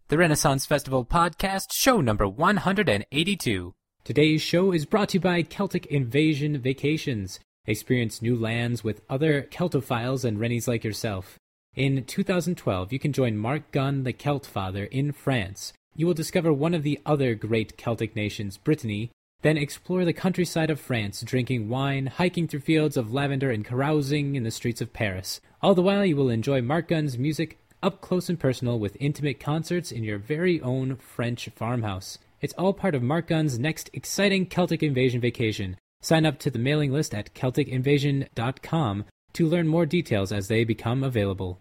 The Renaissance Festival Podcast, show number 182. Today's show is brought to you by Celtic Invasion Vacations. Experience new lands with other Celtophiles and Rennies like yourself. In 2012, you can join Mark Gunn, the Celt Father, in France. You will discover one of the other great Celtic nations, Brittany, then explore the countryside of France, drinking wine, hiking through fields of lavender, and carousing in the streets of Paris. All the while, you will enjoy Mark Gunn's music up close and personal with intimate concerts in your very own French farmhouse. It's all part of Mark Gunn's next exciting Celtic Invasion vacation. Sign up to the mailing list at CelticInvasion.com to learn more details as they become available.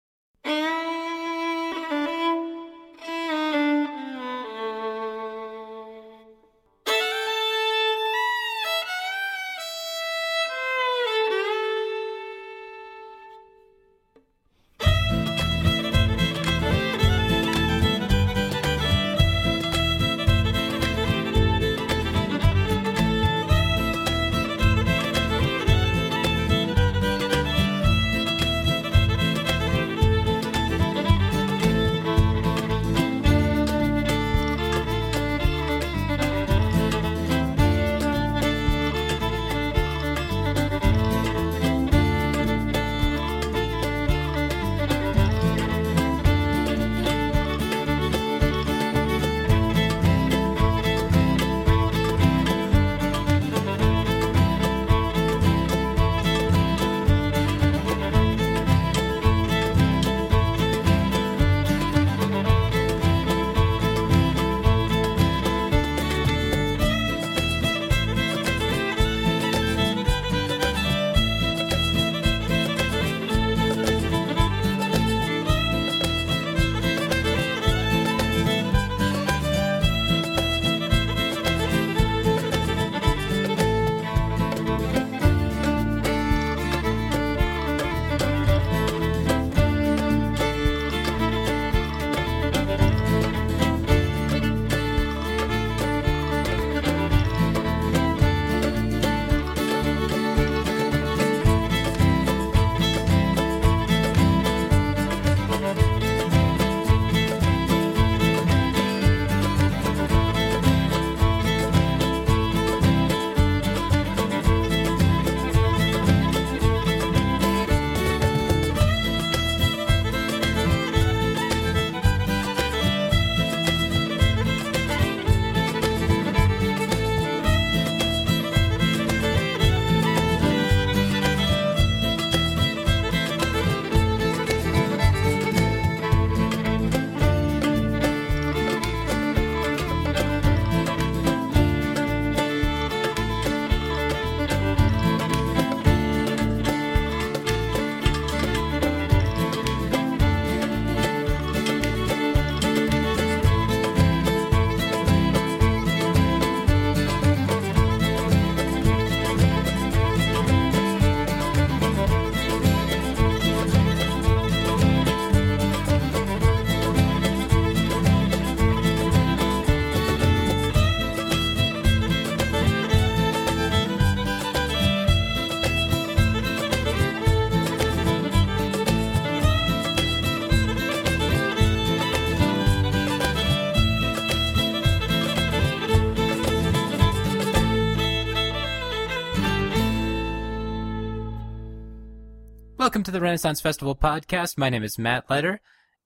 Welcome to the Renaissance Festival Podcast. My name is Matt Leiter.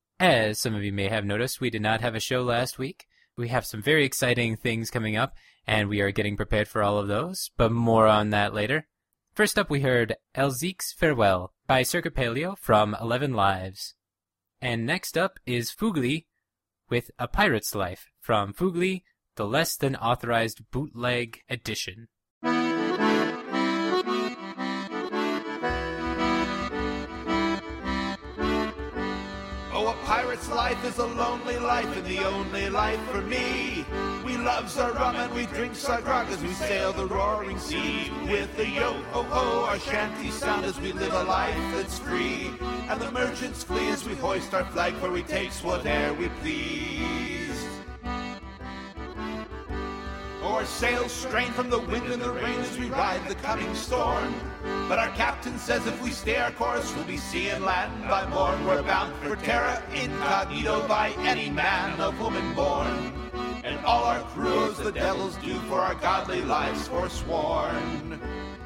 As some of you may have noticed, we did not have a show last week. We have some very exciting things coming up, and we are getting prepared for all of those, but more on that later. First up, we heard Elzique's Farewell by Circa Paleo from 11 Lives. And next up is Fugly with A Pirate's Life from Fugly, the less than authorized bootleg edition. Oh, a pirate's life is a lonely life and the only life for me. We loves our rum and we drinks our grog as we sail the roaring sea. With a yo-ho-ho, our shanties sound as we live a life that's free. And the merchants flee as we hoist our flag, for we takes whate'er we please. O'er sails strain from the wind and the rain as we ride the coming storm. But our captain says if we stay our course, we'll be seeing land by morn. We're bound for terra incognito by any man of woman born. And all our crews the devils do for our godly lives forsworn.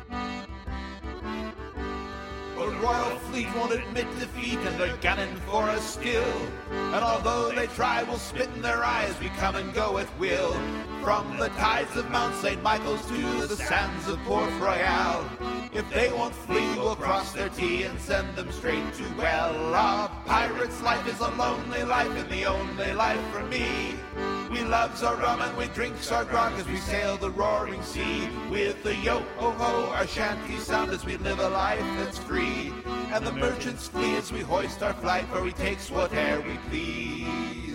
The royal fleet won't admit defeat, and they're gunning for us still. And although they try, we'll spit in their eyes, we come and go at will. From the tides of Mount St. Michael's to the sands of Port Royal. If they won't flee, we'll cross their T and send them straight to well. A pirate's life is a lonely life, and the only life for me. We loves our rum and we drinks our grog as we sail the roaring sea. With the yo-ho-ho, our shanties sound as we live a life that's free. And the merchants flee as we hoist our flag, for we takes whate'er we please.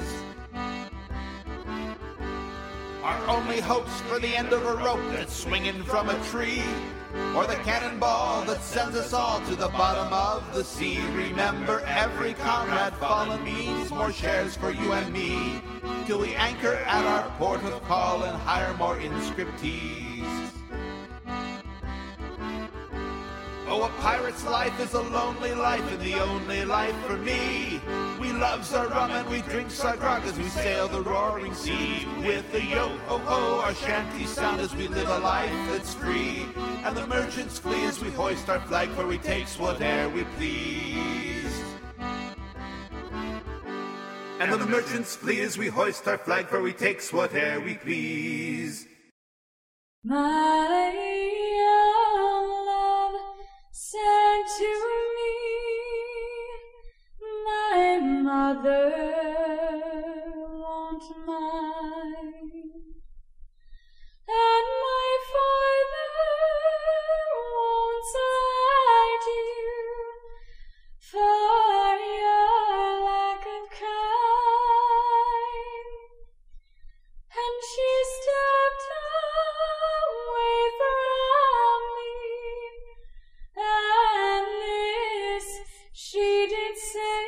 Our only hope's for the end of a rope that's swinging from a tree, or the cannonball that sends us all to the bottom of the sea. Remember, every comrade fallen means more shares for you and me, till we anchor at our port of call and hire more inscriptees. Oh, a pirate's life is a lonely life, and the only life for me. We loves our rum and we drinks our grog as we sail the roaring sea. With the yo-ho-ho, our shanties sound as we live a life that's free. And the merchants flee as we hoist our flag, for we takes whate'er we please. And the merchants flee as we hoist our flag, for we takes whate'er we please. My young love said to me, my mother won't mind, and my father won't slight you for your lack of kind. And she stepped away from me, and this she did say,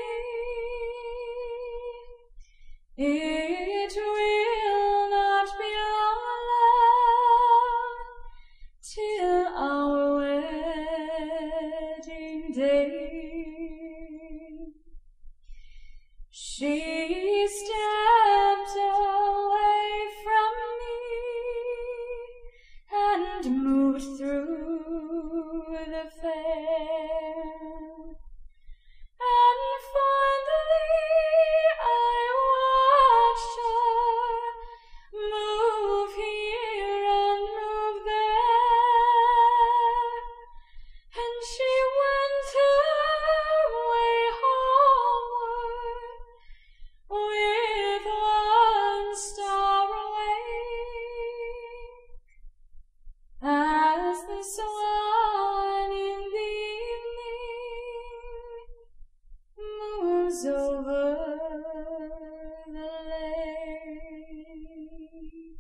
it will not be long, love, till our wedding day. She stepped away from me and moved through the fair. And fondly I watched her move here and move there, and she went her way homeward with one star awake, as the swan in the evening moves over the lake.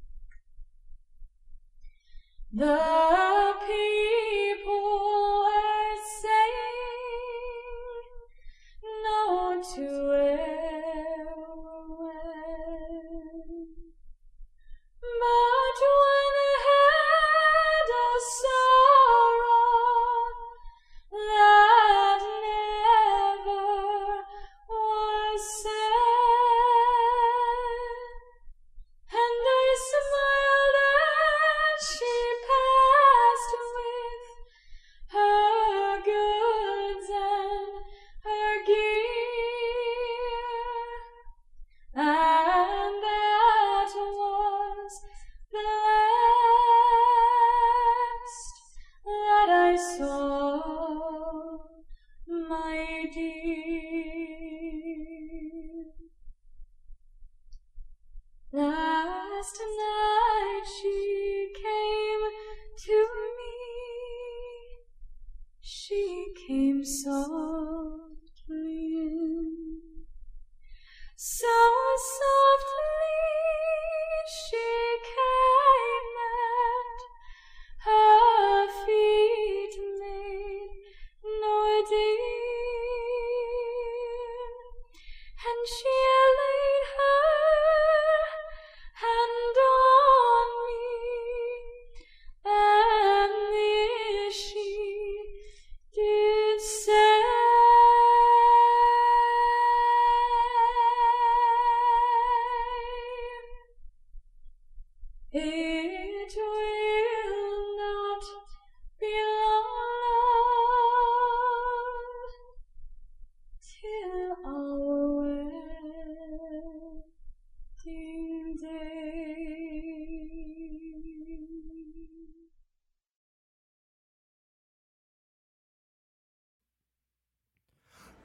The people are saying no to wed, but when had a sorrow that never was said, and I smiled as she passed with her goods and her gear, and that was the last that I saw, my dear. Last night she came to me, she came softly in, so softly she came that her feet made no din, and she laid her hand on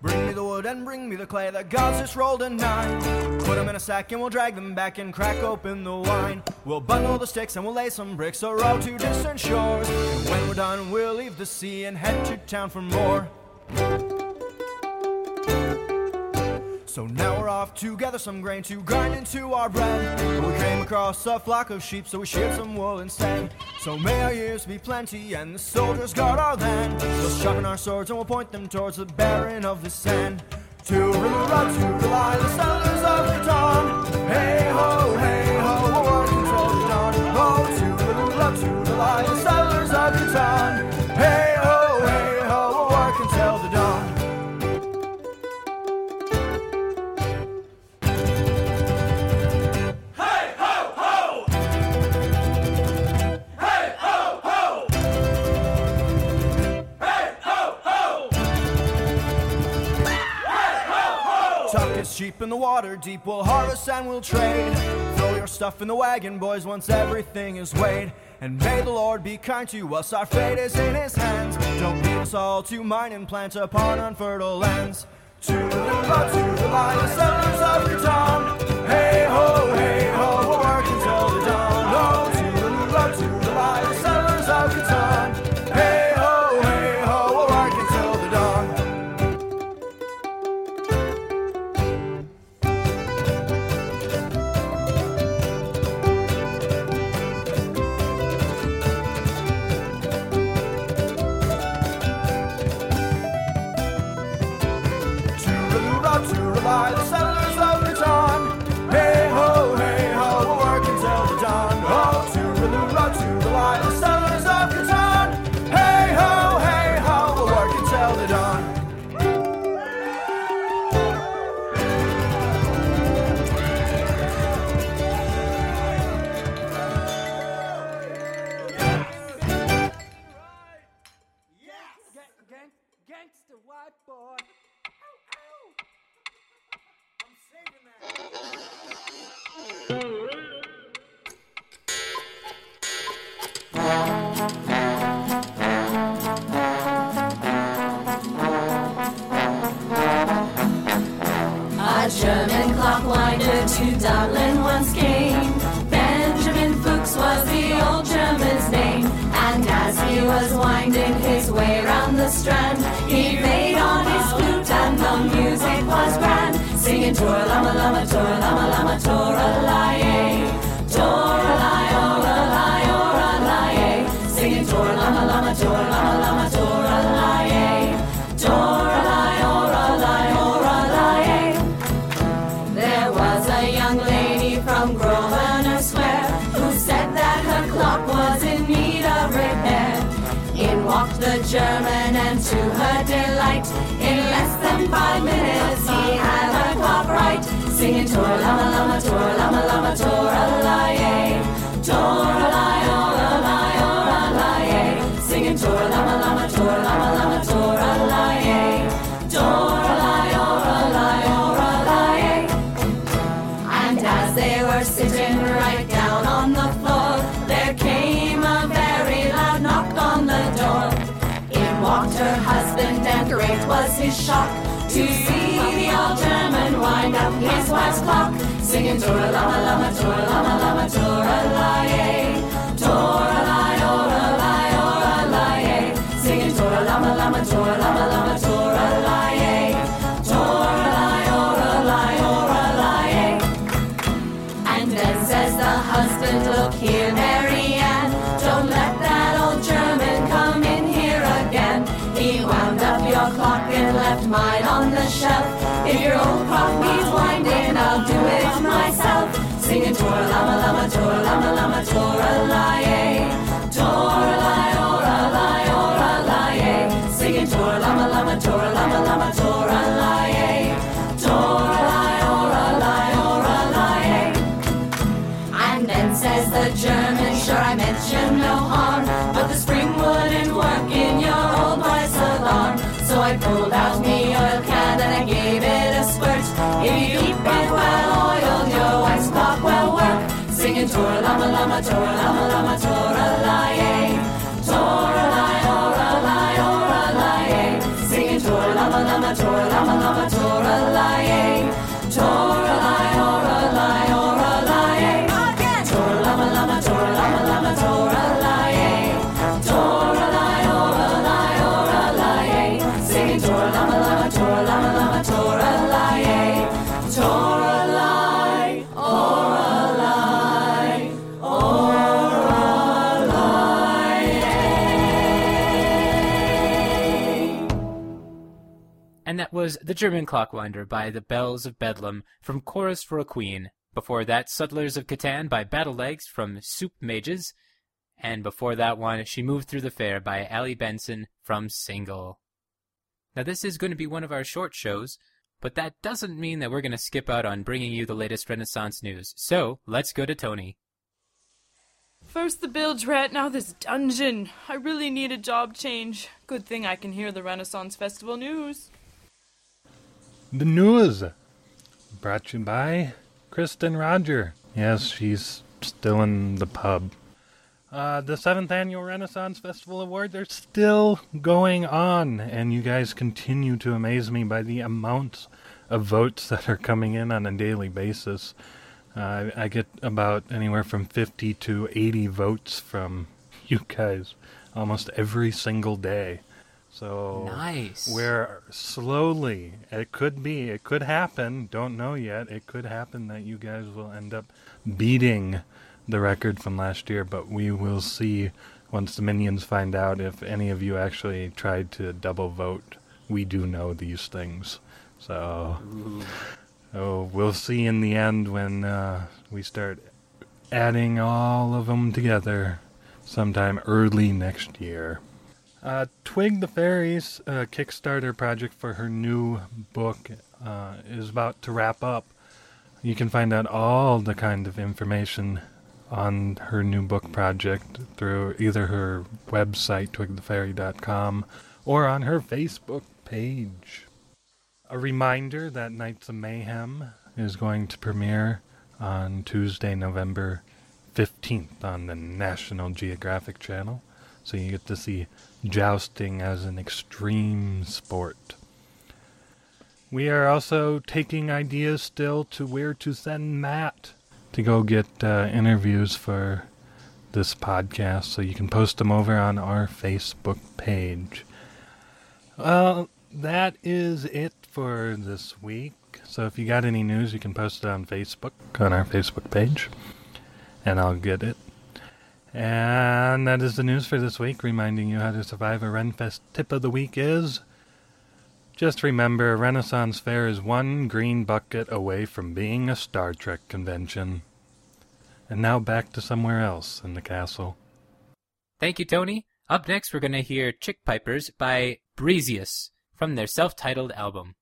Bring me the wood and bring me the clay, the gods just rolled a 9. Put them in a sack and we'll drag them back and crack open the wine. We'll bundle the sticks and we'll lay some bricks, a row to distant shores. And when we're done, we'll leave the sea and head to town for more. So now we're off to gather some grain to grind into our bread. We came across a flock of sheep, so we sheared some wool instead. So may our years be plenty and the soldiers guard our land. We'll sharpen our swords and we'll point them towards the barren of the sand. Tooraloo-ra, tooralai, the settlers of the dawn. Hey ho, we'll work until the dawn. Oh, tooraloo-ra, tooralai, the settlers of the dawn. Hey ho, we'll work until the dawn. Sheep in the water deep, we'll harvest and we'll trade. Throw your stuff in the wagon, boys, once everything is weighed. And may the Lord be kind to us, our fate is in his hands. Don't leave us all to mine and plant upon unfertile lands. Tooraloo-ra, tooralai, the settlers of the dawn. Hey ho, we'll work until the dawn. Oh, tooraloo-ra, tooralai, the settlers of the dawn. Hey ho, we'll work until the dawn. The settlers of the dawn. Hey ho, we'll work until the dawn. Oh, tooraloo-ra, tooralai, the settlers of the dawn. Hey ho, we'll work until the dawn. Yes! Gangster white boy. A German clockwinder to Dublin once came. Benjamin Fuchs was the old German's name. And as he was winding his way round the strand, he played on his flute and the music was grand, singing Tor-a-lama-lama, Tor-a-lama-lama, Tor-a-lie-ay, Tor-a-lie, Tor-a-lie, singing Tor-a-lama-lama, Tor-a-lama-lama, Tor-a-lie-ay, Tor-a-lie, Tor-a-lie. There was a young lady from Grosvenor Square who said that her clock was in need of repair. In walked the German and to her delight, in less than 5 minutes he had her clock right, singing Tor-a-lama-lama, Tor-a-lama-lama, Tor-a-lie-ay, Tor-a-lie, Tor-a-lie, Tor-a-lie-ay, singing Tor-a-lama-lama, Tor-a-lama-lama, Tor-a-lie-ay, Tor-a-lie, Tor-a-lie, Tor-a-lie-ay. And as they were sitting right down on the floor, there came a very loud knock on the door. In walked her husband and great was his shock to see the old German wind up his wife's clock, singing Tor-a-lama-lama, Tor-a-lama-lama, Tor-a-lie-ay, Tor-a-lie, Tor-a-lie, Tor-a-lie-ay, singing Tor-a-lama-lama, Tor-a-lama-lama, Tor-a-lie-ay, Tor-a-lie, Tor-a-lie, Tor-a-lie-ay. And then says the husband, look here, Mary Ann, don't let that old German come in here again. He wound up your clock and left mine on the shelf. If your old clock needs winding, I'll do it myself, singing Tor-a-lama-lama, Tor-a-lama-lama, Tor-a-lie-ay, Tor-a-lie, Tor-a-lie, Tor-a-lie-ay, singing Tor-a-lama-lama, Tor-a-lama-lama, Tor-a-lie-ay, Tor-a-lie, Tor-a-lie, Tor-a-lie-ay. And then says the German, sure I mentioned no harm, but the spring wouldn't work in your old wife's alarm. So I pulled out me oil can and I gave it a squirt. If you keep it well oiled, your wife's clock will work, singing Tor-a-lama-lama, Tor-a-lama-lama, Tor-a-lie-ay, Tor-a-lie, Tor-a-lie, Tor-a-lie-ay, singing Tor-a-lama-lama, Tor-a-lama-lama, And that was The German Clockwinder by The Bells of Bedlam from Chorus for a Queen. Before that, Settlers of Catan by Battlelegs from Soup Mages. And before that one, She Moved Through the Fair by Allie Benson from Single. Now this is going to be one of our short shows, but that doesn't mean that we're going to skip out on bringing you the latest Renaissance news. So, let's go to Tony. First the bilge rat, now this dungeon. I really need a job change. Good thing I can hear the Renaissance Festival news. The news brought to you by Kristen Roger. Yes, she's still in the pub. The 7th Annual Renaissance Festival Awards are still going on, and you guys continue to amaze me by the amounts of votes that are coming in on a daily basis. I get about anywhere from 50 to 80 votes from you guys almost every single day. So nice. We're slowly, it could happen, don't know yet, it could happen that you guys will end up beating the record from last year, but we will see once the minions find out if any of you actually tried to double vote. We do know these things. So we'll see in the end when we start adding all of them together sometime early next year. Twig the Fairy's Kickstarter project for her new book is about to wrap up. You can find out all the kind of information on her new book project through either her website, twigthefairy.com, or on her Facebook page. A reminder that Knights of Mayhem is going to premiere on Tuesday, November 15th on the National Geographic Channel. So you get to see jousting as an extreme sport. We are also taking ideas still to where to send Matt to go get interviews for this podcast, so you can post them over on our Facebook page. Well, that is it for this week. So if you got any news, you can post it on Facebook, on our Facebook page, and I'll get it. And that is the news for this week. Reminding you how to survive a Renfest tip of the week is, just remember, Renaissance Fair is one green bucket away from being a Star Trek convention. And now back to somewhere else in the castle. Thank you, Tony. Up next, we're going to hear Chick Pipers by Breezius from their self-titled album.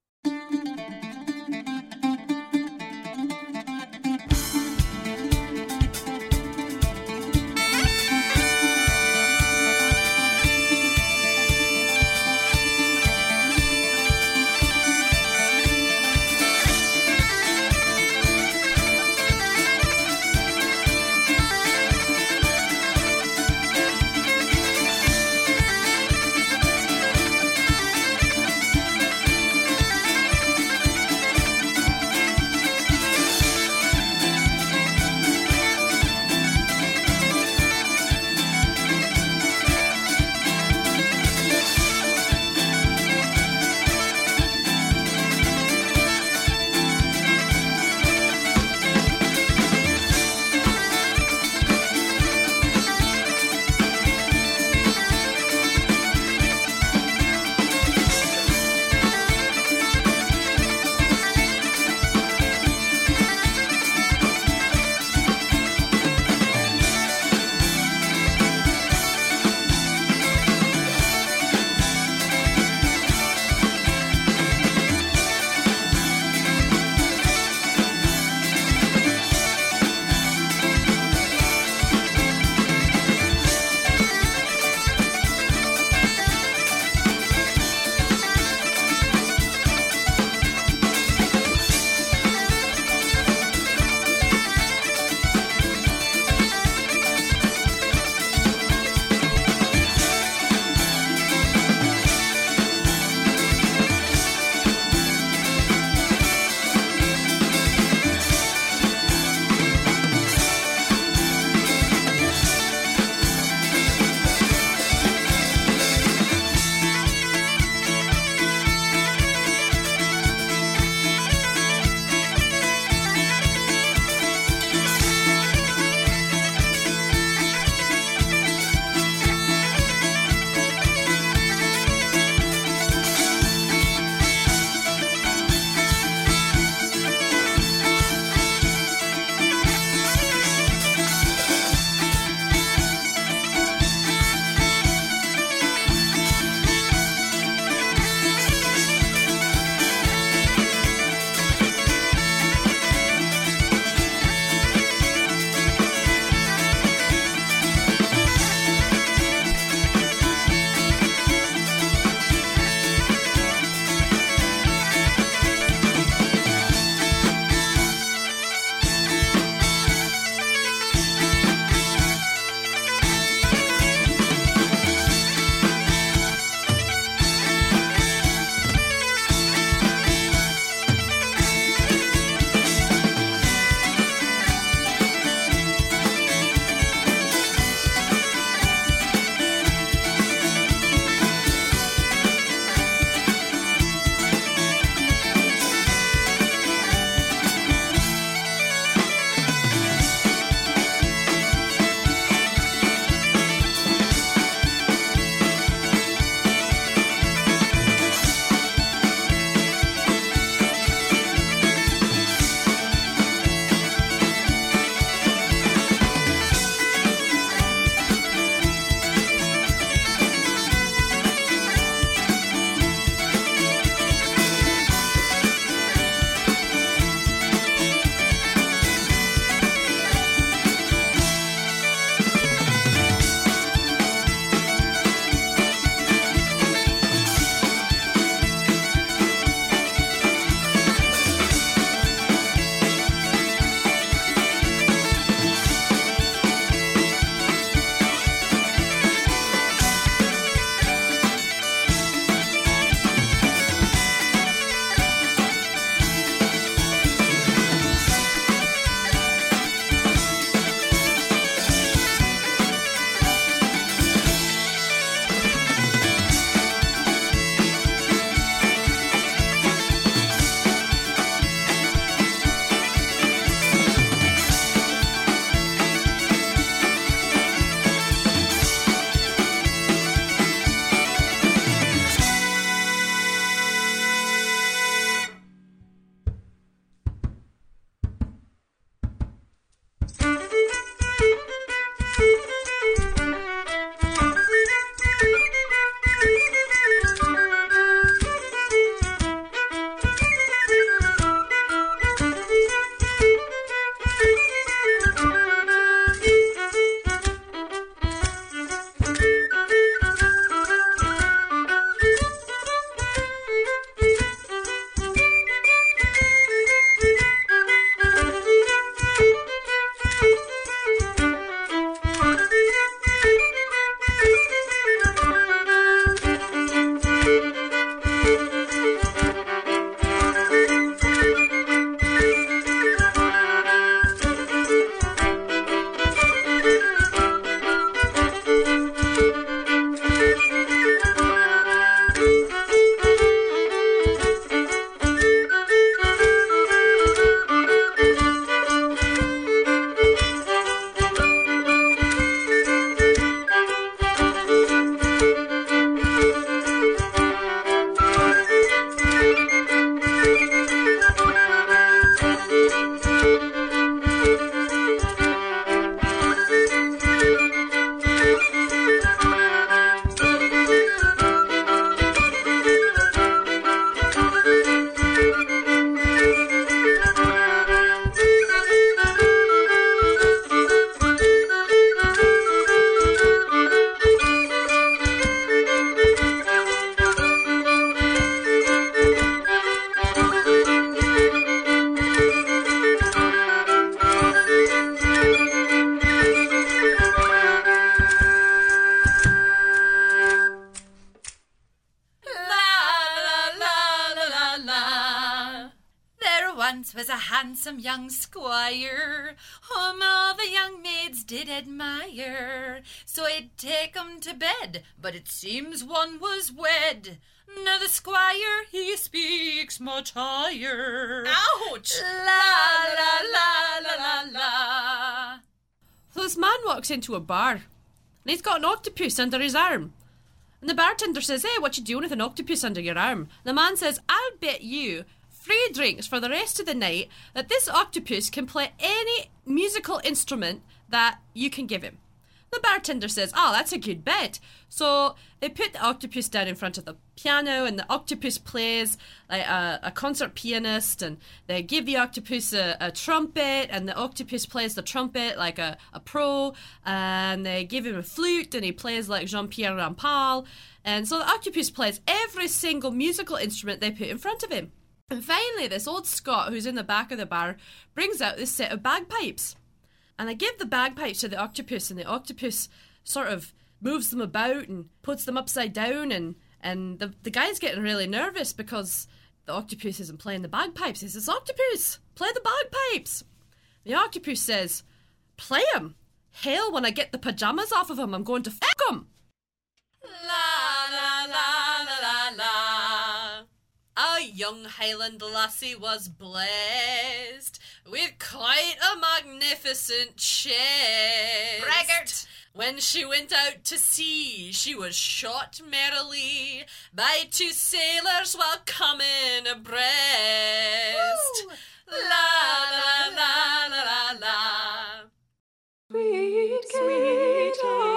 handsome young squire, whom all the young maids did admire. So I'd take 'em to bed, but it seems one was wed. Now the squire, he speaks much higher. Ouch! La, la, la, la, la, la. So this man walks into a bar, and he's got an octopus under his arm. And the bartender says, "Hey, what you doing with an octopus under your arm?" The man says, "I'll bet you 3 drinks for the rest of the night that this octopus can play any musical instrument that you can give him." The bartender says, "Oh, that's a good bet." So they put the octopus down in front of the piano, and the octopus plays like a concert pianist, and they give the octopus a trumpet, and the octopus plays the trumpet like a pro, and they give him a flute, and he plays like Jean-Pierre Rampal. And so the octopus plays every single musical instrument they put in front of him. And finally, this old Scot who's in the back of the bar brings out this set of bagpipes. And I give the bagpipes to the octopus, and the octopus sort of moves them about and puts them upside down, and the guy's getting really nervous because the octopus isn't playing the bagpipes. He says, "Octopus, play the bagpipes." The octopus says, "Play 'em? Hell, when I get the pajamas off of him, I'm going to f*** him." La, la, la, la, la, la. A young Highland lassie was blessed with quite a magnificent chest. Braggart! When she went out to sea, she was shot merrily by 2 sailors while coming abreast. Woo! La, la, la, la, la, la. Sweet Kate,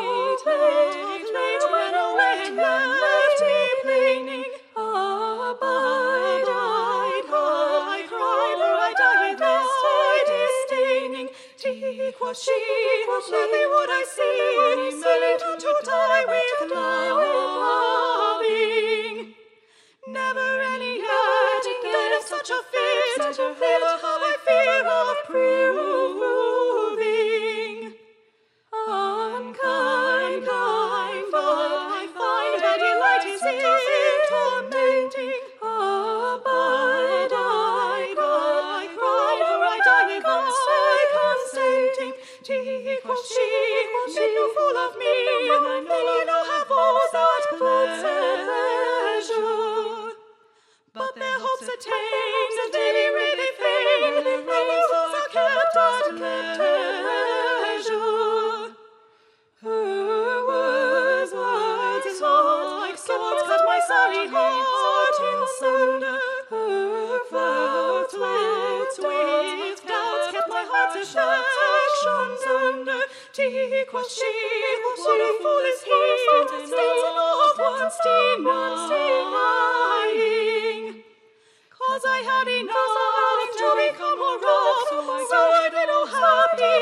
late when away and left me plaining. Abide, I cried, or I died disdaining. Teak was she, lovely would I see, silly to die with loving. Never any yet again of such a fit have I fear of proving. Unkind, I find a delight is in tormenting. Abide, I cried, or I die consenting. Teak was she, make no fool of me, and I know have all that pleasure. But their hopes attained, and they be really fain, and their souls are kept at leisure. Her words like swords cut my sorry heart in sunder. Her flirts with doubts kept my heart's affections under. Teak was she, what a fool is he, stands in awe of once denying. 'Cause I had enough to become more rough, so I did no happy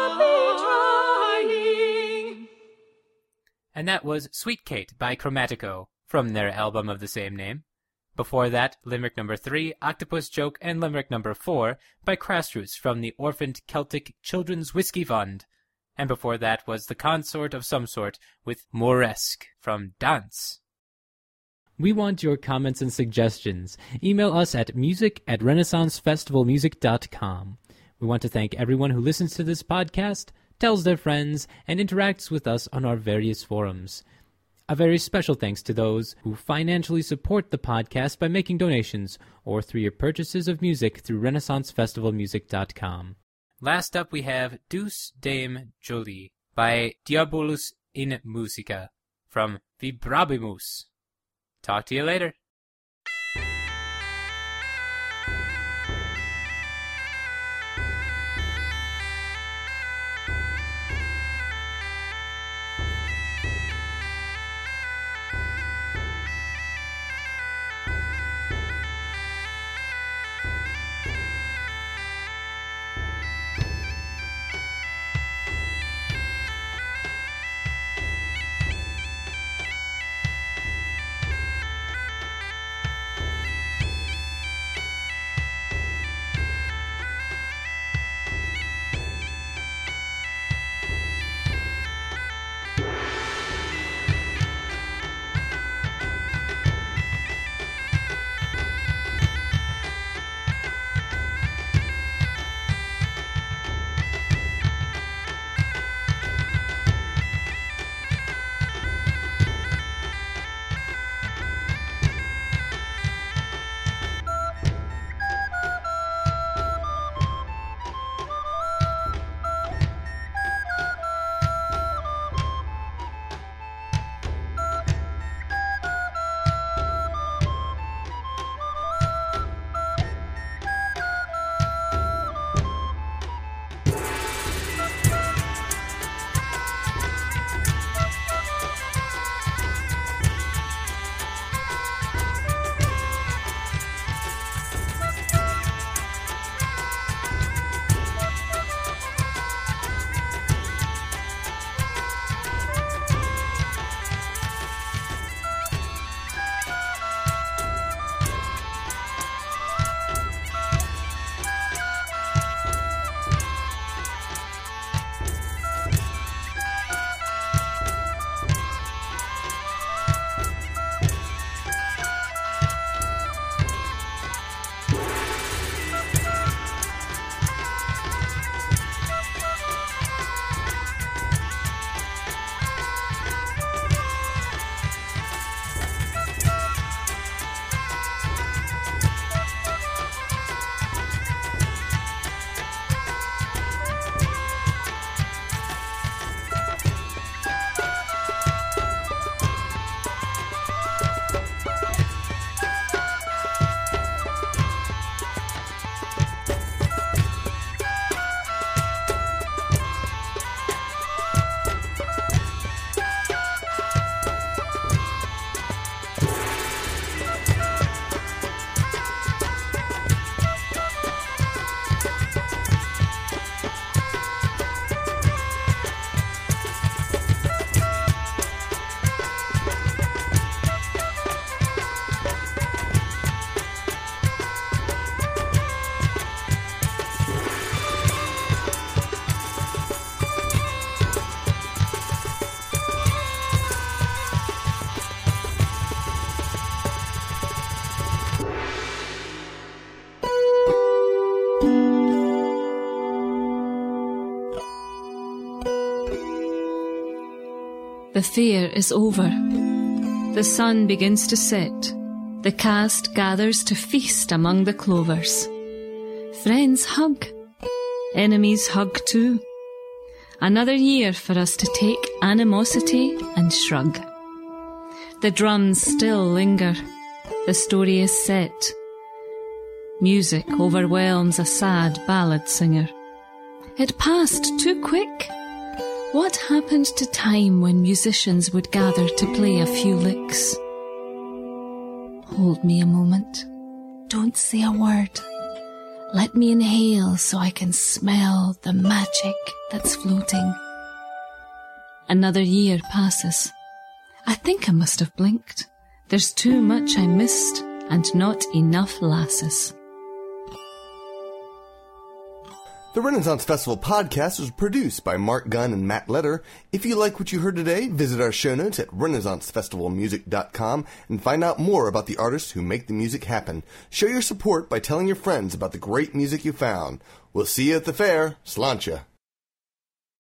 trying. And that was Sweet Kate by Chromatico from their album of the same name. Before that, Limerick number 3, Octopus Joke, and Limerick number 4 by Crassroots from the Orphaned Celtic Children's Whiskey Fund. And before that was The Consort of Some Sort with Moresque from Dance. We want your comments and suggestions. Email us at music@renaissancefestivalmusic.com. We want to thank everyone who listens to this podcast, tells their friends, and interacts with us on our various forums. A very special thanks to those who financially support the podcast by making donations or through your purchases of music through renaissancefestivalmusic.com. Last up we have Douce Dame Jolie by Diabolus in Musica from Vibrabimus. Talk to you later. The fair is over. The sun begins to set. The cast gathers to feast among the clovers. Friends hug. Enemies hug too. Another year for us to take animosity and shrug. The drums still linger. The story is set. Music overwhelms a sad ballad singer. It passed too quick. What happened to time when musicians would gather to play a few licks? Hold me a moment. Don't say a word. Let me inhale so I can smell the magic that's floating. Another year passes. I think I must have blinked. There's too much I missed and not enough lasses. The Renaissance Festival podcast was produced by Mark Gunn and Matt Letter. If you like what you heard today, visit our show notes at renaissancefestivalmusic.com and find out more about the artists who make the music happen. Show your support by telling your friends about the great music you found. We'll see you at the fair. Sláinte.